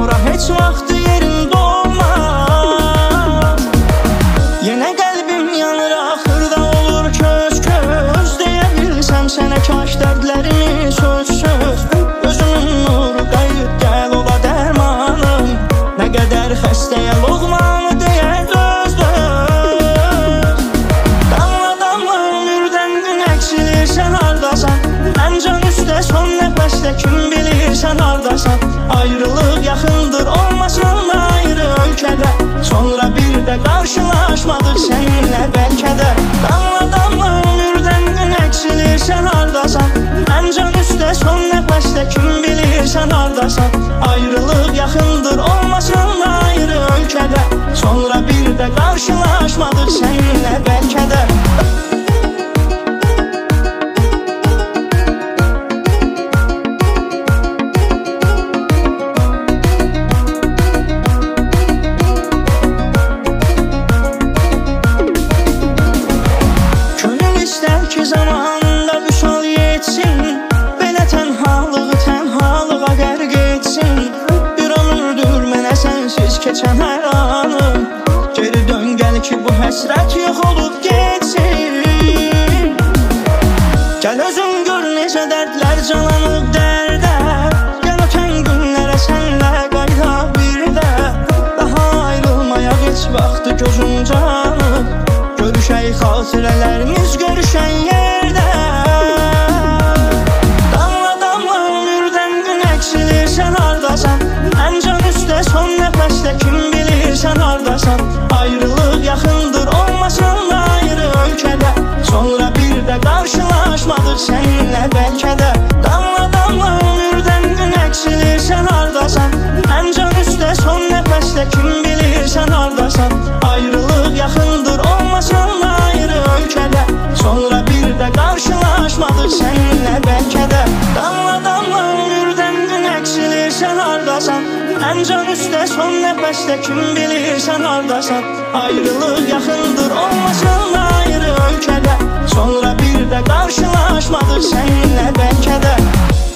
ora heç vaxt yerində olmaz. Yenə qəlbim yanır, axırda olur köz köz. Deyə bilsəm sənə kaş dərdlərimi söz söz. Özümün nuru qayıt gəl ola dərmanım. Nə qədər xəstəyə loğmanı deyər döz döz. Damla damla ömürdən gün əksilir, sən hardasan? Ən can üstə son nəfəsdə kim bilir sən hardasan? Ayrılıq yaxındır, olmasan da ayrı ölkədə. Sonra bir də qarşılaşmadıq səninlə bəlkə də. Damla damla ömürdən gün əksilir, sən hardasan? Ən can üstə son nəfəsdə kim bilir sən hardasan? Ayrılıq yaxındır, olmasan da ayrı ölkədə. Sonra bir də qarşılaşmadıq səninlə bəlkə də. Zamanında vüsal yetsin, belə tənhalığı tənhalığa qərq etsin. Bir ömürdür mənə sənsiz keçən hər anım. Geri dön gəl ki bu həsrət yox olub getsin. Gəl özün gör necə dərdlər calanıb dərdə. Gəl ötən günlərə sənlə qayda bir də. Daha ayrılmaya heç vaxtı gözüm canım. Görüşək xatirələrimiz görüşən yerdə. Damla damla ömürdən gün əksilir, sən hardasan? Ən can üstə son nəfəsdə kim bilir sən hardasan? Ayrılıq yaxındır, olmasan da ayrı ölkədə. Sonra bir də qarşılaşmadıq səninlə bəlkə də. Damla damla ömürdən gün əksilir, sən hardasan? Ən can üstə son nəfəsdə kim bilir sən hardasan? Ayrılıq yaxındır, olmasan da ayrı ölkədə. Sonra bir də qarşılaşmadıq səninlə bəlkə də. Damla damla ömürdən gün əksilir, sən hardasan? Ən can üstə son nəfəsdə kim bilir sən hardasan? Ayrılıq yaxındır, olmasan da ayrı ölkədə. Sonra bir də qarşılaşmadıq səninlə bəlkə də.